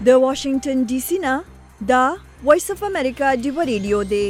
د واشنگټن ډي سي نه دا وایس اف امریکا دی ریډیو دی.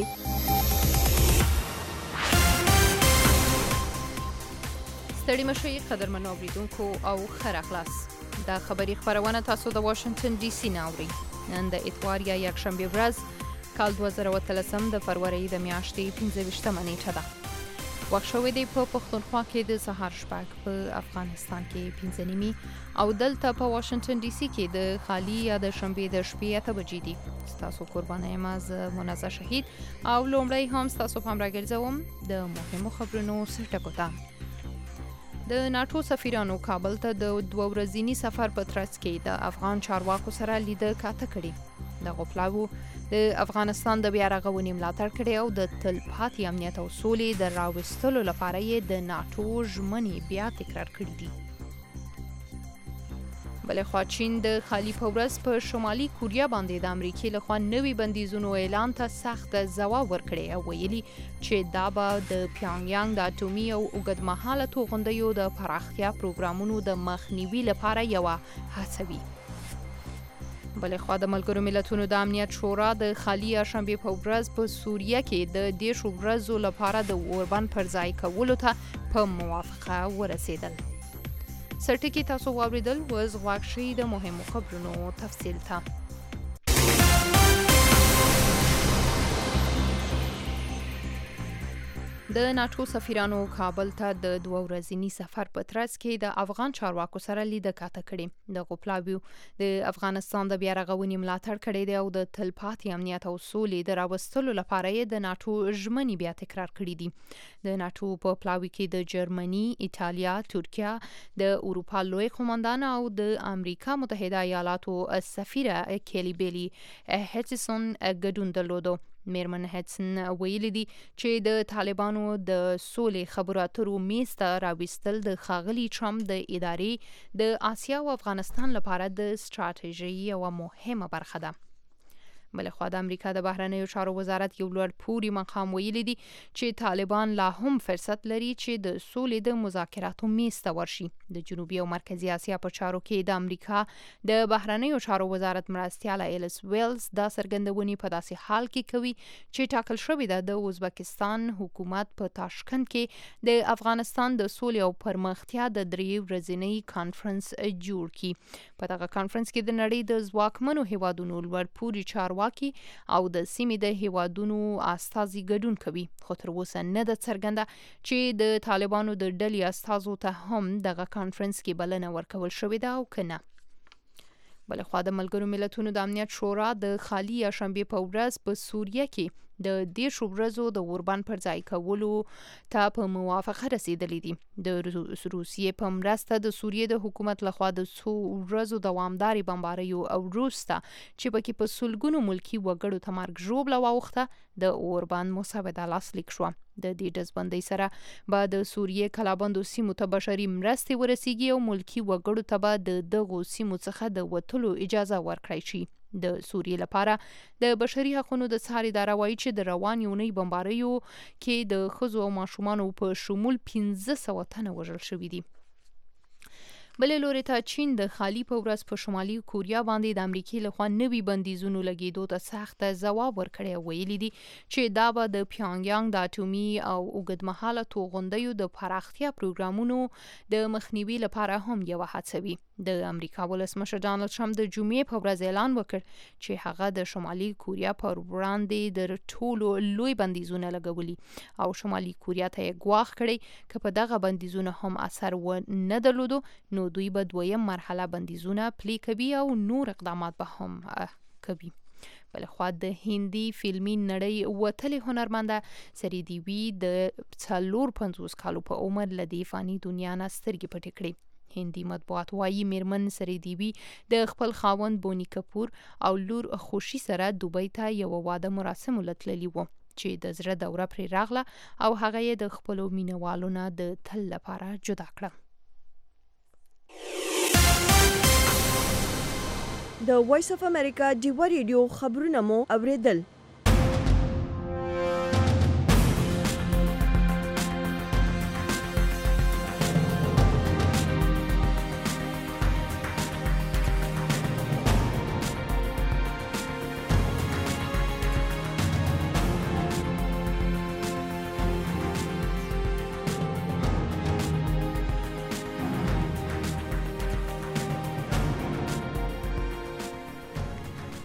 ستړي مشي قدرمنو اوریدونکو او خیر اخلاص. دا خبری خبرونه تاسو د واشنگټن ډي سي نه اورئ. نن د اتوار یا یکشنبه ورځ کال 2013 د فروری د میاشتې 15 نیټه ده. وخت شوی دی په پښتونخوا کې د سهار شپږ، په افغانستان کې 5 او دلته په واشنگټن ډي سي کې د خالی یا د شنبه د شپې 8 بجې دي. تاسو قربانای ماز منازه شهید او لومړی هم تاسو په امر راګرځوم د مهمو خبرونو سرټکو ته. د ناتو سفیرانو کابل ته د 2 ورځني سفر په ترڅ کې د افغان چارواکو سره لیده کاته کړي. د غوپلاو د افغانستان د بیا رغونې ملاتړ کړي او د تلپاتې امنیت او سولې د راوستلو لپاره یې د ناتو ژمنې بیا تکرار کړي دي. بلخوا چین د خالی په ورځ په شمالي کوریا باندې د امریکای لخوا نوي بندیزونو اعلان ته سخت ځواب ورکړي او ویلي چې دا به د پیانګیانګ د اټومي او اوږدمهاله توغندیو د پراختیا پروګرامونو د مخنیوي لپاره یوه هڅه وي. بلخوا د ملګرو ملتونو د امنیت شورا د خالی شنبه په ورځ په سوریه کې د 10 ورځو لپاره د اوربند پر ځای کولو ته په موافقه ورسېدل. سرټکی تاسو واوریدل وز غواړئ د مهمو خبرونو تفصیل ته. د ناتو سفیرانو کابل ته د 2 ورځني سفر په ترڅ کې د افغان چارواکو سره لیده کاته کړي. د غوپلاو د افغانستان د بیا رغونې ملاتړ کړي دی او د تلپاتې امنیت او سولې د راوستلو لپاره یې د ناتو ژمنې بیا تکرار کړي دي. د ناتو په پلاوي کې د جرمني، ایتالیا، ترکیه، د اروپا لوی قوماندان او د امریکا متحده ایالاتو سفیره کیلی بیلی هچسون ګډون درلودو. میرمن هټسن ویلي دي چې د طالبانو د سولې خبرو اترو میز ته راوستل د ښاغلي ټرمپ د ادارې د آسیا او افغانستان لپاره د ستراتیژۍ یوه مهمه برخه ده. بلخوا د امریکا د بهرنیو چارو وزارت یو لوړ پوړی مقام ویلي دي چې طالبان لا هم فرصت لري چې د سولې د مذاکراتو میز ته ورشي. د جنوبي او مرکزی اسیا په چارو کې د امریکا د بهرنیو چارو وزارت مرستیاله ایلس ویلز دا څرګندونې په داسې حال کې کوي چې ټاکل شوې ده د ازبکستان حکومت په تاشکند کې د افغانستان د سولې او پرمختیا د 3 ورځنی کانفرنس جوړ کړي. په دغه کانفرنس کې د نړۍ د ځواکمنو هیوادونو لوړ پوړي چارواکي او د سیمې د هیوادونو استازي ګډون کوي. خو تر اوسه نه ده څرګنده چې د طالبانو د ډلې استازو ته هم دغه کانفرنس کې بلنه ورکول شوې ده او که نه. بلخوا د ملګرو ملتونو د امنیت شورا د خالی شنبه په ورځ په سوریه کې د 10 ورځو د اوربند پر ځای کولو ته په موافقه رسیدلې دي. د روسیې په مرسته د سوریې د حکومت لخوا د 2 ورځو دوامدارې بمباریو او وروسته چې پکې په سلګونو ملکي وګړو ته مرګ ژوبله واوښته د اوربند مسوده لاسلیک شوه. د دې ډزبندۍ سره به د سوریې کلابندو سیمو ته بشري مرستې ورسیږي او ملکي وګړو ته به د دغو سیمو څخه د وتلو اجازه ورکړی شي. د سوریې لپاره د بشري حقوقو د څار اداره وایي چې د روان یونۍ بمباریو کې د ښځو او ماشومانو په شمول 1500 تنه وژل شوي دي. بلې لوري ته چین د خالی په ورځ په شمالي کوریا باندې د امریکای لخوا نوي بندیزونو لګیدو ته سخت ځواب ورکړی او ویلي دي چې دا به د پیانګیانګ د اټومي او اوږدمهاله توغندیو د پراختیا پروګرامونو د مخنیوي لپاره هم یوه هڅه وي. د امریکا ولسمشر ډانلډ ټرمپ د جمعې په ورځ اعلان وکړ چې هغه د شمالي کوریا پر وړاندې د ټولو لوی بندیزونه لګولي او شمالي کوریا ته یې ګواښ کړی که په دغه بندیزونه هم اثر ونه درلودو نو دوی به 2م مرحله بندیزونه پلي کوي او نور اقدامات به هم کوي. بلخوا د هندي فلمي نړۍ وتلې هنرمنده سری دیوی د 54 کالو په عمر له دې فاني دنیا نه سترګې پټې کړې. هندي مطبوعات وايي میرمن سری دیوی د خپل خاوند بونی کپور او لور خوشي سره دوبۍ ته یو واده مراسم لتللی وو چې د زړه دوره پرې راغله او هغه یې د خپلو مینوالو نه د تل لپاره جدا کړه. د وایس اف امریکا دی ریډیو خبرونه مو اوریدل.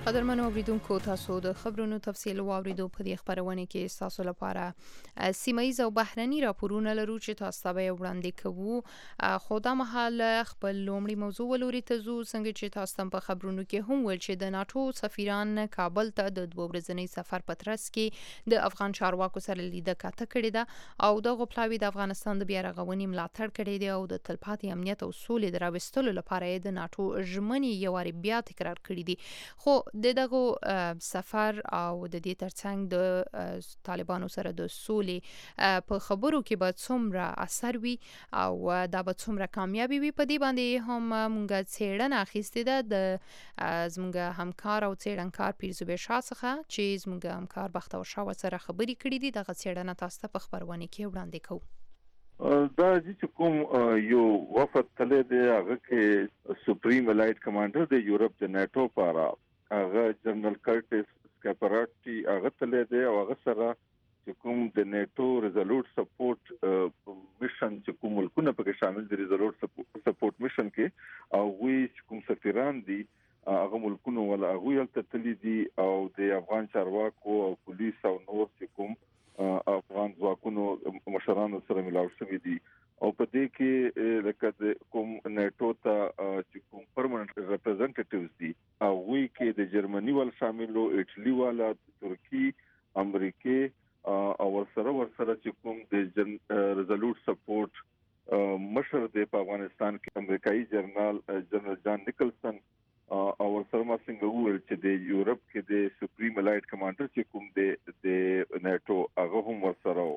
قدرمنو اوریدونکو تاسو د خبرونو تفصیل واوریدو په دې خبرونه کې تاسو لپاره سیمایي او بهرني راپورونه لرو چې تاسو ته وړاندې کوو. خو دا مهال خپل لومړی موضوع ولوري ته زو څنګه چې تاسو په خبرونو کې هم ول چې د ناتو سفیران کابل ته د 2 ورځنی سفر په ترڅ کې د افغان چارواکو سره لیدنه کاته کړې ده او د غپلاوي د افغانستان د بیا رغونې ملاتړ کړې ده او د تلپاتې امنیت او سولې دراوستلو لپاره د ناتو ژمنې یو واری بیا تکرار کړې دي. خو دغه سفر او د دې ترڅنګ د طالبانو سره د سولې په خبرو کې به څومره اثر وي او دا به څومره کامیابی وي، په دې باندې هم مونږه څېړنه اخیستې ده د زمونږ همکار او څېړنکار پیرزوبې شاه څخه چې زمونږ همکار بختور شاه سره خبرې کړې دي. دغه څېړنه تاسو ته په خبرونه کې وړاندې کوو. دا چې کوم یو وفد تله دی هغه کې سپریم الایټ کمانډر د یورپ د ناتو لپاره هغه جنرال کرټس سکاپراټي هغه تله دی او هغه سره چې کوم د ناتو ریزولوټ سپورټ میشن چې کوم ملکونه پکې شامل دي ریزولوټ سپورټ میشن کې او وی چې کوم سفیران دي هغه ملکونه ولا هغه یلته تللی دي او د افغان چارواکو او پولیس او نور چې کوم افغان ځواکونو مشرانو سره ملاو شوي دي او په دې کې لکه کوم ناتو ته چې کوم پرمننت ریپرزنټیټیوز دي او وی کې د جرمني ول شاملو ایټلی والا ترکی امریکای او ورسره چې کوم د ریزولوټ سپورټ مشر د افغانستان کې امریکایي جنرال جان نیکلسن او ورسره ما څنګه وویل چې د یورپ کې د سپریم الایټ کمانډر چې کوم د ناتو هغه هم ورسره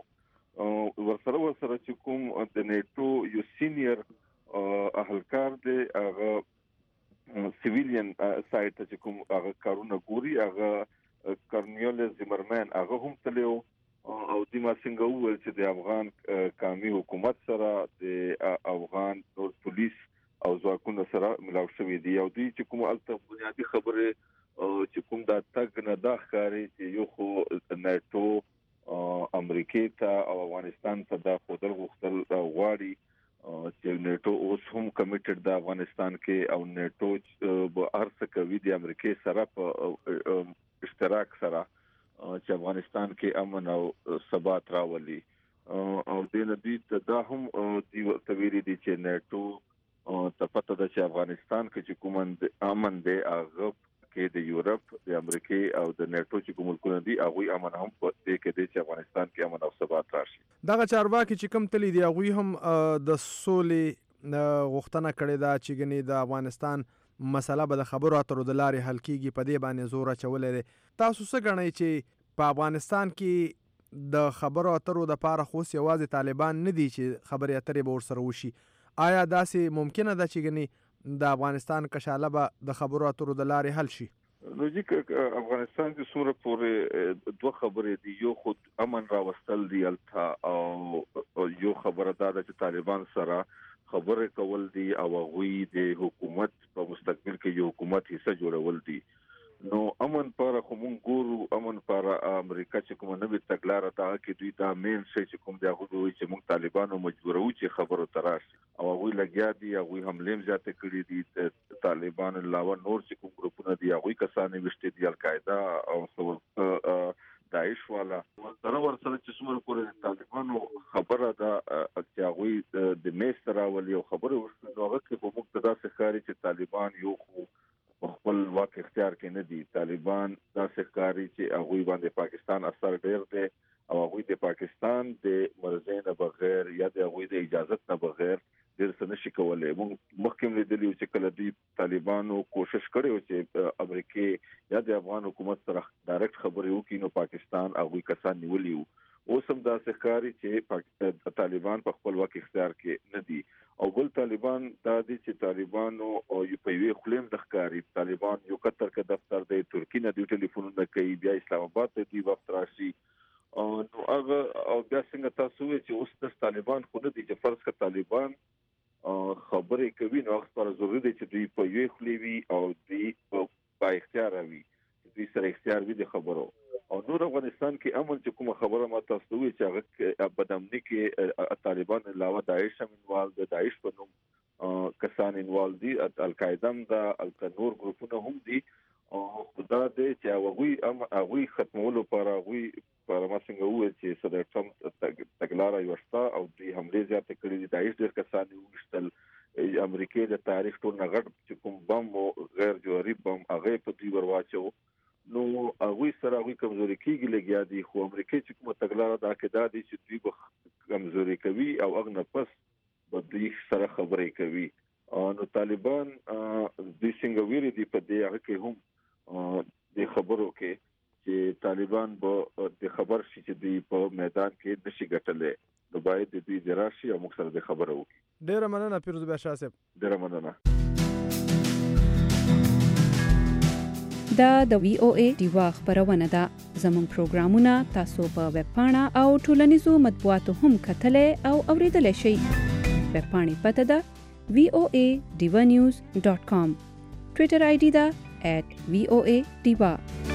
چې کوم د ناتو یو سینیئر اهلکار دی هغه سیویلین سایت چې کوم هغه کارونه ګوري هغه کارنیل زیمرمن هغه هم تلو او د ما څنګه وویل چې د افغان قومي حکومت سره د افغان نور پولیس او ځواکونو سره ملاو شوي دي او دوی چې کوم الته بنیادی خبره چې کوم دا تګ نه دا ښکاري چې یو خو ناتو امریکای ته او افغانستان ته دا خودل غوښتل غواړي چې ناتو اوس هم کمیټډ د افغانستان کې او ناتو به ارڅ کوي د امریکای سره په اشتراک سره چې افغانستان کې امن او ثبات راولي او د دې دا هم دی تویری دي چې ناتو ته پته ده چې افغانستان کې چې کوم امن دی هغه کې د یورپ د امریکای او د ناتو چې کوم ملکونه دي هغه امن هم په دې کې دي چې افغانستان کې امن او ثبات راشي. دغه چارواکي چې کوم تللی دی هغه هم د سولې غوښتنه کړې ده چې ګنې د افغانستان مسله به د خبرو اترو د لارې حل کیږي، په دې باندې زور اچولې ده. تاسو څه ګڼئ چې په افغانستان کې د خبرو اترو د پاره خو یوازې طالبان نه دي چې خبرې اترې به ورسره وشي؟ آیا داسې ممکنه ده چې ګنې د افغانستان کشاله به د خبرو اترو د لارې حل شي؟ لوجیک افغانستان کې څومره پورې دوه خبرې دي، یو خود امن راوستل دی الته او یو خبره دا ده چې طالبان سره خبرې کول دي او هغوی د حکومت په مستقبل کې یو حکومت حصہ جوړول دي. نو امن پر کوم ګورو امن پر امریکا چې کوم نوې تګلارې ته کې دوی دا مین شي چې کوم دی هغه وایي چې موږ طالبانو مجبورو چې خبرو تراش او هغه لګیا دي هغه حمله زیاته کړې دي. طالبان علاوه نور چې کوم ګروپونه دي هغه کسانې وشته دي القاعده او داعش والا ورسره چې څومره کولې طالبانو خبره دا چې هغه د میستر راولي او خبره ورسره هغه کې په مقتدا ښکاری چې طالبان یو خپل واک اختیار کې نه دي. طالبان دا ښکاری چې هغه باندې پاکستان اثر ډیر دی او هغه د پاکستان د مرزه نه بغیر یا د هغه د اجازه نه بغیر ډیر څه نشي کولای. موږ مخکې لیدلی چې کله دوی طالبانو کوشش کړو چې امریکای یا د افغان حکومت سره ډایرکټ خبرې وکړي نو پاکستان هغه کسان نیولي وو. اوس هم دا ښکاری چې طالبان په خپل واک اختیار کې نه دي او بل طالبان دا دي چې طالبانو او په یوې خلیم د ښکاری طالبان یو قطر کې دفتر دی ترکی نه دی ټلیفونونه کوي بیا اسلام آباد ته دی وخت راشي نو هغه او بیا څنګه تاسو چې اوس د طالبان خو نه دي چې فرض کړه طالبان خبرې کوي نو خبره ضروري دی چې دوی په یوې خلیوي او دوی په اختیار وي دوی سره اختیار وي د خبرو او نور افغانستان کې امن چې کومه خبره ما تاسو وی چې هغه بدامني کې طالبان علاوه داعش هم انوال د داعش په نوم کسان انوال دي القاعده د نور ګروپونه هم دي او دا د چې هغه ختمولو لپاره هغه ما څنګه وایي چې صدر ټرمپ تګلارې ورستا او د حمله زیاته کړې دي د هیڅ کسان وشتل امریکای د تاریخ ټول نغړ چې کوم بم او غیر جوهري بم هغه په دې ورواچو نو هغه سره هغه کمزوري کیږي لګیا دي خو امریکای چې کوم تګلارې دا کې دا دي چې دوی به کمزوري کوي او اغنه پس په دې سره خبرې کوي نو طالبان د څنګه ویري دي په دې هغه کې هم د خبرو کې چې طالبان به د خبر شي چې دوی په میدان کې نشي ګټلې نو باید د دوی دراشي او موږ سره د خبرو وکړي. ډیره مننه پیروز بشار صاحب. ډیره مننه. دا د وی او ای دیوا خبرونه ده. زموږ پروګرامونه تاسو په ویب پاڼه او ټولنیزو مطبوعاتو هم کتلې او اوریدلای شئ. ویب پاڼې پته ده voanews.com. ټویټر آی ډي ده @voadiva.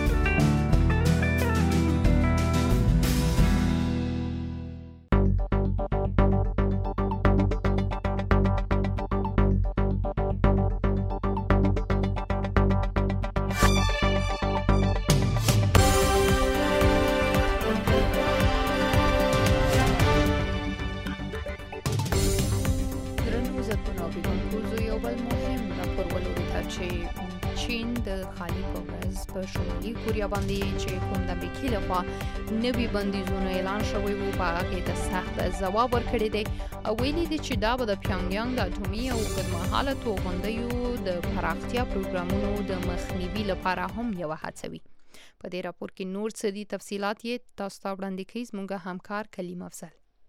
چین د خالي کورز په شمالي کوریا باندې چې کوم د امریکای لخوا نوي بندیزونه اعلان شوی وو په هغه کې د سخت ځواب ورکړی دی او ویلي دی چې دا به د پیونګیانګ د اټومي او اوږدمهاله توغندیو د پراختیا پروګرامونو د مخنیوي لپاره هم یوه هڅه وي. په دې راپور کې نور څه دي تفصیلات یې تاسو ته وړاندې کوي زموږ همکار کلیم افضل.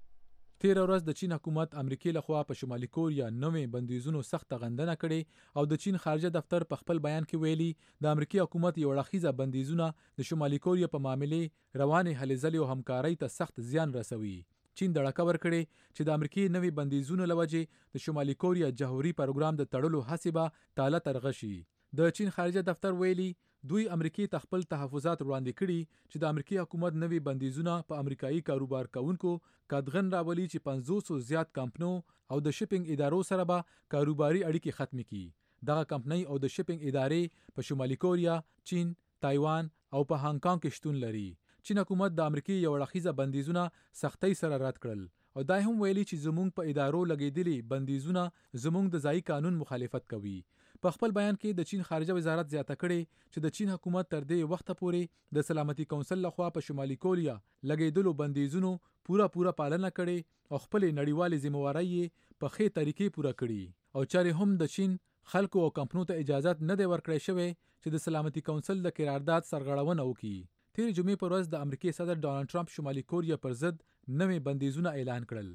تیر ورځ د چین حکومت امریکای لخوا په شمالي کوریا نوې بندیزونو سخت غندنه کړې او د چین خارجه دفتر په خپل بیان کې ویلي د امریکای حکومت یو اړخیزه بندیزونه د شمالي کوریا په معاملې روانې هلې ځلې او همکارۍ ته سخت زیان رسوي. چین دړکه ورکړې چې د امریکای نوې بندیزونو لوجې د شمالي کوریا جوهري پروګرام د تړلو هڅې به تاله ترغه شي. د چین خارجه دفتر ویلي دوی امریکای ته خپل تحفظات وړاندې کړي چې د امریکای حکومت نوې بندیزونه په امریکایي کاروبار کوونکو کډغن راولي چې 500 زیات کمپنو او د شپینګ ادارو سره به کاروباري اړیکې ختم کړي. دغه کمپنۍ او د شپینګ ادارې په شمالي کوریا، چین، تایوان او په هانګ کانګ کې شتون لري. چین حکومت د امریکای یو اړخیزه بندیزونه سختۍ سره رد کړل او دا هم ویلي چې زموږ په ادارو لګیدلي بندیزونه زموږ د ځایي قانون مخالفت کوي. په خپل بیان کې د چین خارجه وزارت زیاته کړې چې د چین حکومت تر دې وخته پورې د سلامتي کونسل لخوا په شمالي کوریا لګیدلو بندیزونو پوره پالنه کړې او خپل نړیوالې ذمہوارۍ په ښه طریقې پوره کړې او چارې هم د چین خلکو او کمپنو ته اجازه نه دی ورکړی شوی چې د سلامتي کونسل د قرارداد سرغړونه وکړي. تیر جمعې پر ورځ د امریکای صدر ډونالد ټرمپ شمالي کوریا پر ضد نوې بندیزونه اعلان کړل.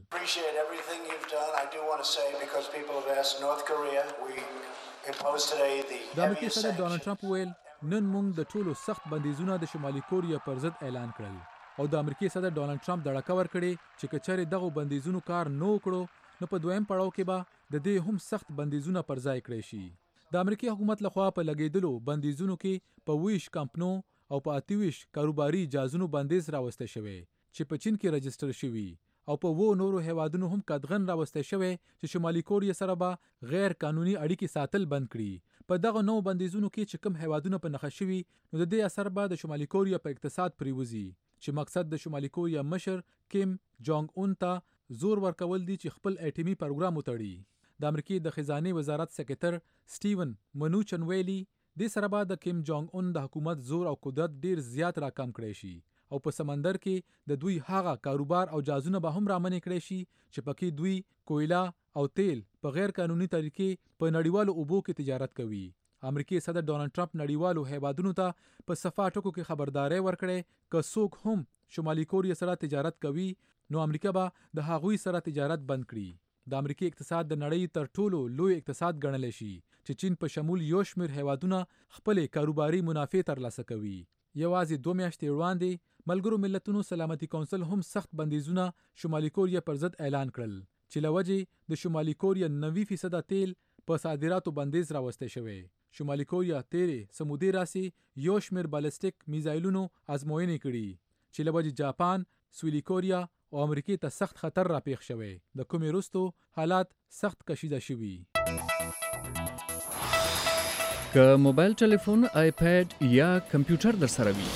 د امریکای صدر ډونالد ټرمپ ویل نن موږ د ټولو سخت بندیزونه د شمالي کوریا پر ضد اعلان کړل او د امریکای صدر ډونالد ټرمپ دړکه ورکړې چې کچره دغه بندیزونو کار نه وکړو نو په دویم پړاو کې به د دې هم سخت بندیزونه پر ځای کړی شي. د امریکای حکومت لخوا په لګیدلو بندیزونو کې په 20 کمپنو او په 28 کاروباري اجازهونو بندیز راوسته شوی چې په چین کې رجستر شوی او په وو نورو هیوادونو هم کډغن راوسته شوی چې شمالي کوریا سره به غیر قانوني اړیکې ساتل بند کړي. په دغه نو بندیزونو کې چې کوم هیوادونه په نښه شوي نو د دې اثر به د شمالي کوریا په اقتصاد پریوزي چې مقصد د شمالي کوریا مشر کیم جونګ اون ته زور ورکول دي چې خپل اټومي پروګرام وتړي. د امریکای د خزانه وزارت سکرټر سټیون منوچن ویلي د سره به د کیم جونګ اون د حکومت زور او قدرت ډیر زیات راکم کړی شي او په سمندر کې د دوی هغه کاروبار او جازونه به هم رامنې کړی شي چې پکې دوی کویلا او تیل په غیر قانوني طریقې په نړیوالو اوبو کې تجارت کوي. امریکای صدر ډونالد ټرمپ نړیوالو هیوادونو ته په صفا ټکو کې خبرداري ورکړې که څوک هم شمالي کوریا سره تجارت کوي نو امریکا به د هغوی سره تجارت بند کړي. د امریکای اقتصاد د نړۍ تر ټولو لوی اقتصاد ګڼل شي چې چین په شمول یو شمېر هیوادونه خپل کاروباري منافع ترلاسه کوي. یوازې 2 میاشتې وړاندې ملګرو ملتونو سلامتي کونسل هم سخت بندیزونه شمالي کوریا پر ضد اعلان کړل چې لوجې د شمالي کوریا 90% تیل په صادراتو بندیز راوسته شوی. شمالي کوریا تیرې سمودي راسي یو شمېر بالستیک میزایلونو ازموینې کړي چې لوجې جاپان، سویلي کوریا او امریکای ته سخت خطر راپېښ شوی د کومې وروسته حالات سخت کشیده شوي. که موبایل ټلیفون، آیپیډ یا کمپیوټر در سره وي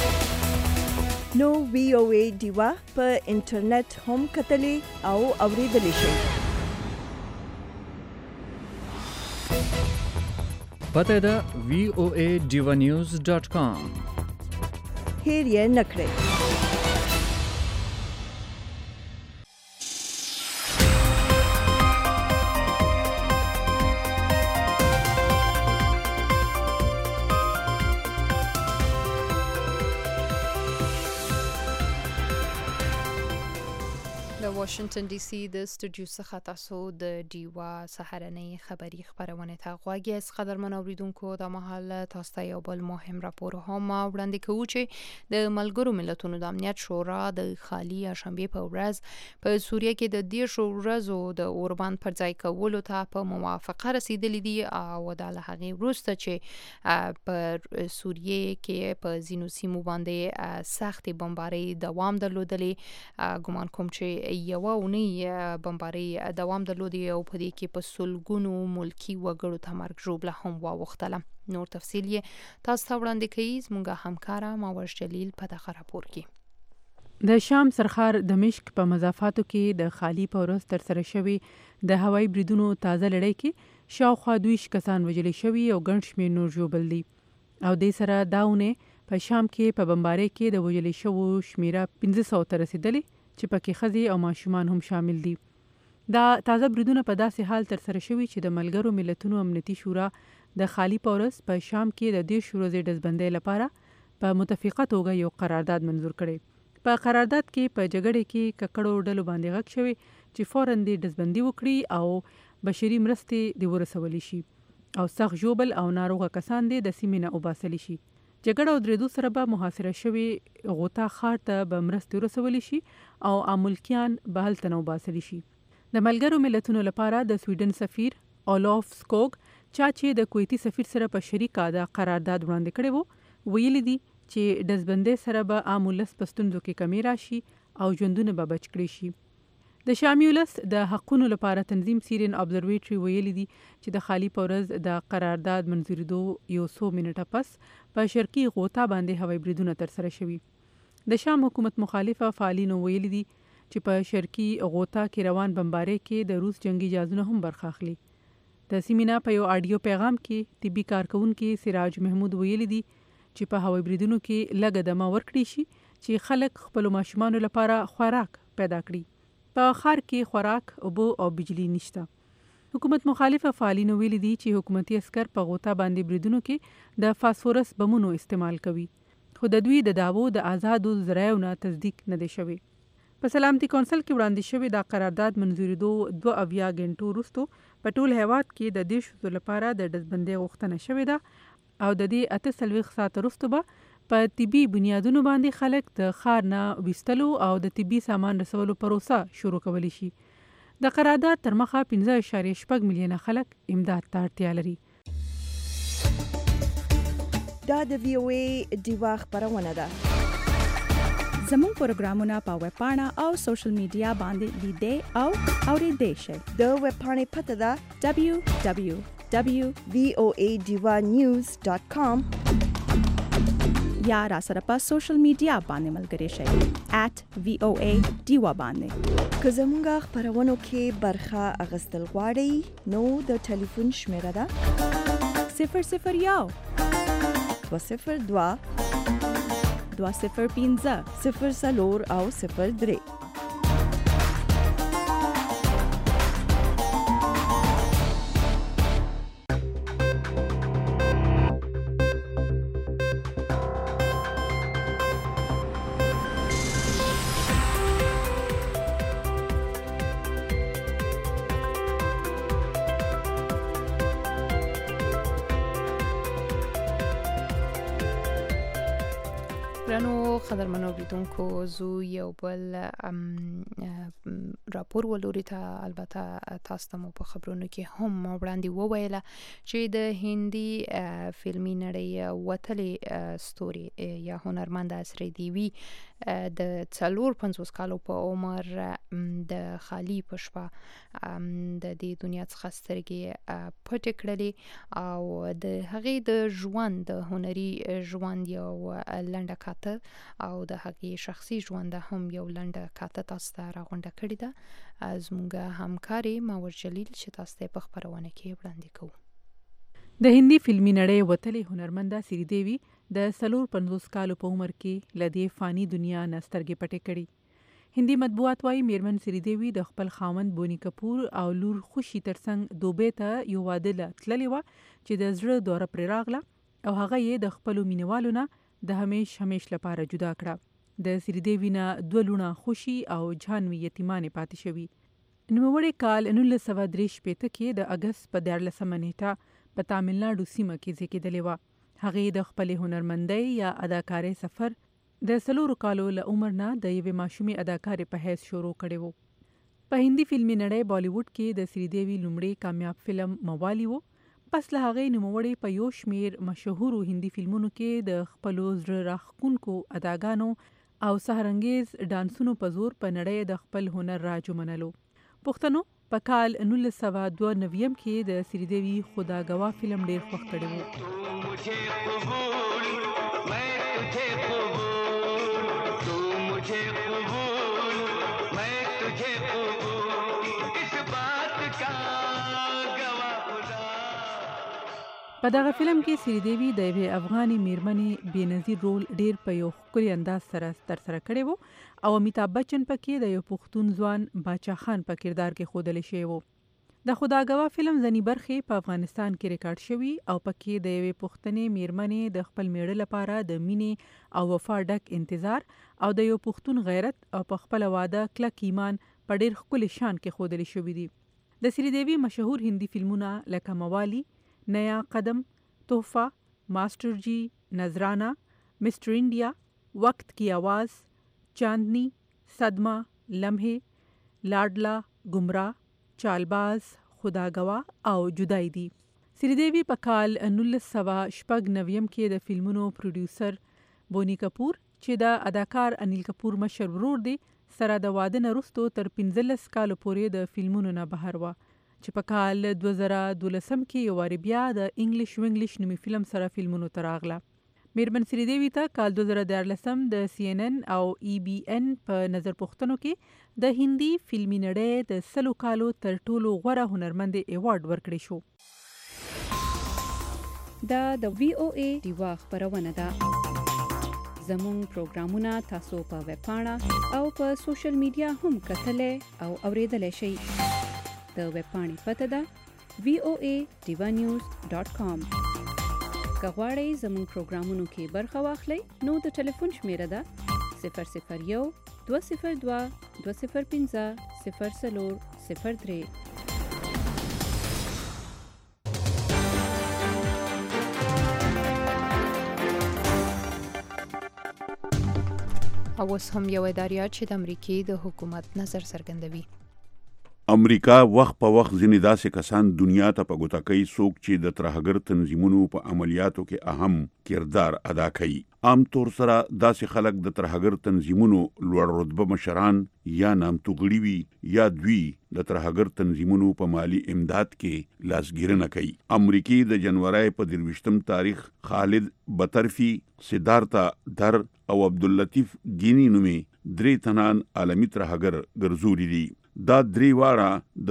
نو VOA ډیوا په انټرنیټ هم کتلی او اوریدلی شئ. پته ده voadivanews.com. هیر یې نکړئ. واشنگټن ډي سي د سټوډیو څخه تاسو د ډیوا سهارنۍ خبری خبرونه ته غواړئ. از قدرمن اوریدونکو د مهال تاسو ته یو بل مهم راپور هم وړاندې کوو چې د ملګرو ملتونو د امنیت شورا د خالي شنبه په ورځ په سوریه کې د 10 ورځو د اوربان پر ځای کولو ته په موافقه رسیدلې دي او د هغې وروسته چې په سوریه کې په زینو سیمو باندې سخت بمباري دوام درلودلې. ګومان کوم چې یو اونۍ بمباري دوام درلودي او په دې کې په سلګونو ملکی وګړو ته مرګ ژوبله هم واوښتله. نور تفصیل یې تاسو ته وړاندې کوي زموږ همکاره ماوش جلیل په دغه راپور کې. د شام سرخار دمشق په مضافاتو کې د خالي پورس تر سره شوی د هوایي بریدونو تازه لړۍ کې شاوخوا 20 کسان وژل شوي او ګڼ شمېر نور ژوبل دي او دې سره داونه په شام کې په بمبارۍ کې د وژل شوو شمیره 1500 ته رسیدلې چې پکې ښځې او ماشومان هم شامل دي. دا تازه بریدونه په داسې حال تر سره شوي چې د ملګرو ملتونو امنیتي شورا د خالي پورس په شام کې د 10 ورځې ډزبندۍ لپاره په متفقه توګه یو قرارداد منظور کړي. په قرارداد کې په جګړې کې ککړو ډلو باندې غږ شوی چې فوراً د ډزبندي وکړي او بشري مرستې د ورسولې شي او سخت ژوبل او ناروغه کسان د سیمې نه وباسل شي. جګړه او درېدو سره به محاصره شوی غوطه ښار ته به مرستې ورسولی شي او امولکیان به هلته نه وباسل شي. د ملګرو ملتونو لپاره د سویډن سفیر اولوف سکوګ چا چې د کویتي سفیر سره په شریکه د قرارداد وړاندې کړی وو ویلي دي چې ډزبندۍ سره به عام ولس په ستونزو کې کمی راشي او ژوندونه به بچ کړي شي. د شامي ولس د حقونو لپاره تنظیم سیرین ابزرویټري ویلي دي چې د خالي پورز د قرارداد منظوریدو یو څو منټه پس په شرقي غوطه باندې هوایي بریدونه تر سره شوي. د شام حکومت مخالفه فعالینو ویلي دي چې په شرقي غوطه کې روان بمبارۍ کې د روس جنگي جهازونه هم برخه اخلي. د سیمینا په یو آډیو پیغام کې طبي کارکونکي سراج محمود ویلي دي چې په هوایي بریدونو کې لږه دمه ورکړي شي چې خلک خپل ماشومانو لپاره خوراک پیدا کړي. په ښار کې خوراک، اوبه او بجلی نشته. حکومت مخالفه فعالینو ویلي دي چې حکومتي عسكر په غوطه باندې بریدونو کې د فاسفورس بمونو استعمال کوي، خو د دوی د دعوو د آزادو ذرایعو نه تصدیق نه دی شوی. په سلامتي کونسل کې وړاندې شوی دا قرارداد منظوریدو 2 غنټو وروسته په ټول هیواد کې د 10 ورځو لپاره د ډزبندۍ غوښتنه شوې ده او د دې 48 ساعت وروسته به په طبي بنیادونو باندې خلک د ښار نه ویستلو او د طبي سامان رسولو پروسه شروع کولی شي. د قرارداد تر مخه 15.8 میلیونه خلک امداد ته اړتیا لري. دا د VOA ډیوا خبرونه ده. زموږ پروګرامونه په ویب پاڼه او سوشل میډیا باندې لیدئ او اوریدئ شئ. د ویب پاڼې پته ده www.voadivanews.com یا را سره په سوشل میډیا باندې ملګري شئ @VOA ډیوا باندې. که زموږ خبرونو کې برخه اخیستل غواړئ نو د ټلیفون شمیره ده 001 202 205 04 او 03. قدرمنو اوریدونکو زو یو بل راپور ولوري ته البته تاسو ته په خبرونو کې هم وړاندې وویله چې د هندي فلمي نړۍ وتلې ستوري یا هنرمند اسری دیوی د 54 کالو په عمر د خالی پښپا د دې دنیا څخه سترګې پټ کړلې او د هغې د ژوند د هنري ژوند یو لنډه کاته او د هغې شخصي ژوند هم یو لنډه کاته تاسو ته راغونډه کړې ده. زموږ همکاري ماور جلیل چې تاسو ته په خپرونه کې وړاندې کوو. د هندي فلمي نړۍ وتلې هنرمنده سری دیوی د 54 کالو په عمر کې له دې فانی دنیا نه سترګې پټې کړي. هندي مطبوعات وايي میرمن سری دیوی د خپل خاوند بونی کپور او لور خوشي ترڅنګ دوبۍ ته یو واده له تللې وه چې د زړه دوره پرې راغله او هغه یې د خپلو مینوالو نه د همیش لپاره جدا کړه. د سری دیوی نه 2 لوڼه خوشي او جهانوي یتیمانې پاتې شوي. نوموړی کال 1963 کې د اګست په 14 نیټه په تاملناډو سیمه کې زیږېدلې وه. هغې د خپلې هنرمندۍ یا اداکارۍ سفر د 4 کالو له عمر نه د یوې ماشومې اداکارې په حیث شروع کړی و. په هندي فلمي نړۍ بالیووډ کې د سری دیوی لومړی کامیاب فلم موالی و. پس له هغې نوموړی په یو شمیر مشهورو هندي فلمونو کې د خپلو زړه راښکونکو اداګانو او سحرانګیز ډانسونو په زور په نړۍ د خپل هنر راج ومنلو. پښتنو په کال 1992 کې د سری دیوی خدا گواه فلم ډیر خوښ کړی و. په دغه فلم کې سری دیوی د یوې افغاني میرمنې بېنظیر رول ډیر په یو ښکلي انداز سره ترسره کړی و او امیتاب بچن پکې د یو پښتون ځوان باچا خان په کردار کې ښودلی شوی و. د خدا گواه فلم ځینې برخې په افغانستان کې ریکارډ شوي او پکې د یوې پښتنې میرمنې د خپل میړه لپاره د مینې او وفا ډک انتظار او د یو پښتون غیرت او په خپله واده کلک ایمان په ډیر ښکلي شان کې ښودلی شوي دي. د سری دیوی مشهور هندي فلمونه لکه موالی، نیا قدم، تحفہ، ماسٹر جی، نذرانہ، مسٹر انڈیا، وقت کی آواز، چاندنی، صدمہ، لمحے، لاڈلا، گمراہ، چالباز، خدا گواہ او جدائی دي. سری دیوی په کال 1996 کې د فلمونو پروډیوسر بونی کپور چې د اداکار انیل کپور مشر ورور دی سره د واده نه وروستو تر 15 کالو پورې د فلمونو نه بهر وه چې په کال 2012 کې یو وارې بیا د انګلیش وینګلیش نومي فلم سره فلمونو ته راغله. میرمن سری دیوی ته کال 2014 د CNN او EBN په نظر پوښتنو کې د هندي فلمي نړۍ د 100 کالو تر ټولو غوره هنرمندې ایوارډ ورکړی شو. دا د VOA ډیوا خبرونه ده. زموږ پروګرامونه تاسو په ویب پاڼه او په سوشل میډیا هم کتلای او اوریدلای شئ. د ویب پاڼې پته ده voaDivanews.com. که غواړئ زموږ پروګرامونو کې برخه واخلئ نو د ټلیفون شمیره ده 001 202 205 0403. اوس هم یو اداریات چې د امریکای د حکومت نظر څرګندوي. امریکا وخت په وخت ځینې داسې کسان دنیا ته په ګوته کوي څوک چې د ترهګر تنظیمونو په عملیاتو کې اهم کردار ادا کوي. عام طور سره داسې خلک د ترهګر تنظیمونو لوړ رتبه مشران یا نامتو غړي وي یا دوی د ترهګر تنظیمونو په مالی امداد کې لاسګیرنه کوي. امریکای د جنوري په 23 تاریخ خالد بطرفي، سدارتا در او عبداللطیف گینی نومي 3 تنان عالمي ترهګر ګرځولي دي. دا 3 واړه د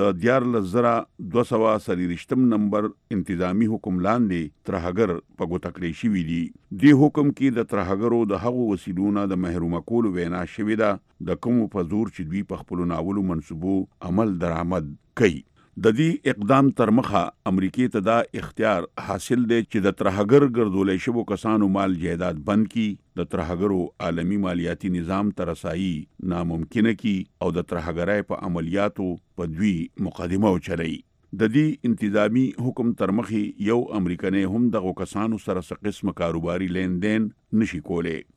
14243 نمبر انتظامی حکم لاندې ترهګر په ګوته کړی شوي دي. دې حکم کې د ترهګرو د هغو وسیلونو د محرومه کولو وینا شوې ده د کومو په زور چې دوی په خپلو ناولو منصوبو عمل درآمد کوي. د دې اقدام تر مخه امریکای ته دا اختیار حاصل دی چې د ترهګر ګرځولې شوو کسانو مال جایداد بند کی، د ترهګرو عالمی مالیاتی نظام ته رسایي ناممکنه کی او د ترهګرۍ په عملیاتو په دوی مقدمه وچلوي. د دې انتظامی حکم تر مخه یو امریکایي هم دغه کسانو سره څه قسم کاروباري لین دین نشي کولی.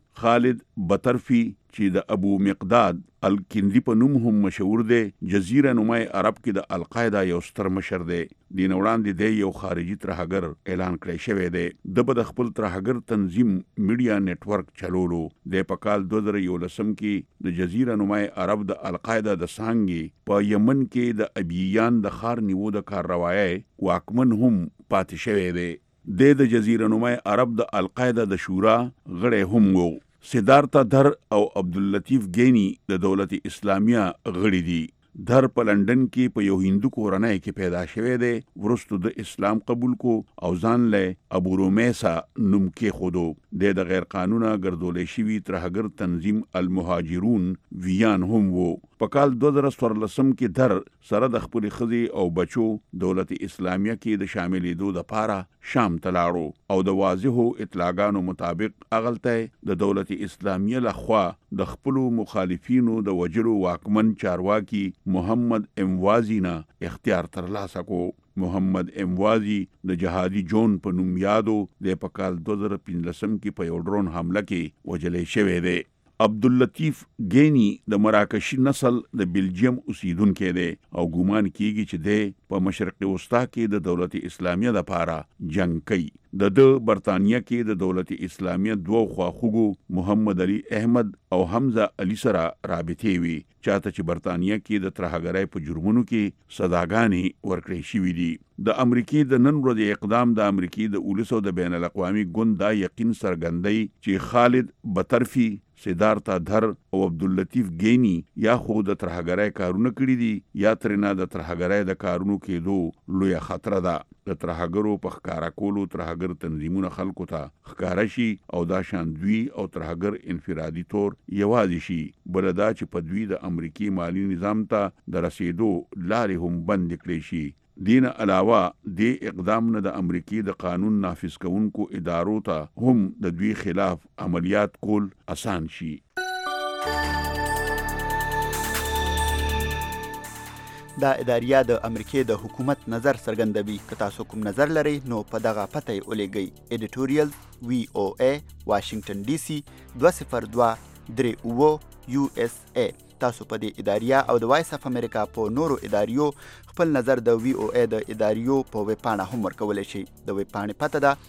خالد بطرفي چې د ابو مقداد الکندي په نوم هم مشهور دی، جزیره نمای عرب کې د القاعده یو ستر مشر دی. دین وړاندې دی یو خارجي ترهګر اعلان کړی شوی دی. د خپل ترهګر تنظیم میډیا نیټورک چلولو د په کال 2011 کې د جزیره نمای عرب د القاعده د سانګي په یمن کې د ابیان د خار نیو د کاروایی واکمن هم پاتې شوی دی. د جزیره نمای عرب د القاعده د شورا غړی هم وو. سیدارتا در او عبداللطیف گینی د دولت اسلامیه غړي دي. در په لندن کې په یو هندو کورنۍ کې پیدا شوی دی. ورستو د اسلام قبول کو او ځان له ابو رومیسا نوم کې خودو. د غیر قانونه ګرځولې شوی ترهګر تنظیم المهاجرون ویان هم وو. په کال 2014 کې در سره د خپل خزي او بچو دولت اسلامیه کې د شاملېدو د پاره شام تلاړو او د واضحو اطلاعاتو مطابق اغلته د دولت اسلامیه لخوا د خپل مخالفینو د وجلو واکمن چارواکي محمد اموازی نه اختیار ترلاسه کو. محمد اموازی د جهادي جون په نوم یادو د په کال 2015 کې په یو ډرون حمله کې وجلې شوی دی. عبداللطیف گینی د مراکشي نسل د بلجیم اوسیدونکو دی او ګومان کیږي چې د په مشرق وسطا کې د دولت اسلامیه لپاره جنگ کوي. د برتانیه کې د دولت اسلامیه دوه خواخوږو محمد علي احمد او حمزه علي سره رابطې وي، چاته چې برتانیه کې د ترهګرۍ په جرمونو کې سزاګانې ورکړې شوې دي. د امریکای د نن ورځې اقدام د امریکای د اولسو د بین الاقوامي ګوند دا یقین سرګندۍ چې خالد بطرفي، سیدارتا در او عبداللطیف گینی یا خود د ترهګرۍ کارونه کړی دي یا ترنه د ترهګرۍ د کارونو کېدو لوی خطر ده. د ترهګرو په ښکارا کولو ترهګر تنظیمونه خلکو ته ښکارا شي او دا شان دوی او ترهګر انفرادي تور یوازې شي، بل دا چې په دوی د امریکای مالی نظام ته د رسیدو لارې هم بند کړي شي. دین علاوه د اقدام نه د امریکای د قانون نافذ کوونکو ادارو ته هم د دوی خلاف عملیات کول آسان شي. دا اداریه د امریکای د حکومت نظر څرګندوي. که تاسو کوم نظر لرئ نو په دغه پته یې ولېږئ. ایډیټوریال VOA واشنگټن DC 20238 USA. تاسو په دې اداریه او د وایس اف امریکا په نورو اداریو خپل نظر د VOA د اداریو په ویب پاڼه هم ورکولی شئ. د ویب پاڼې پته ده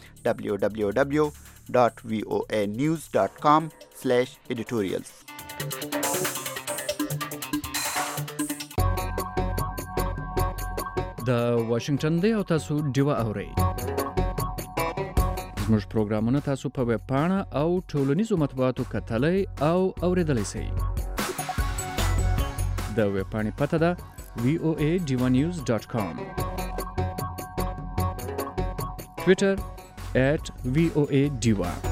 www.voanews.com/editorials. د واشنگټن دی او تاسو ډیوه اورئ. زموږ پروګرامونه تاسو په ویب پاڼه او ټولنیزو مطبوعاتو کتلی او اوریدلی شئ. د ویب پاڼې پته ده voanews.com. ټویټر @VOA Diva.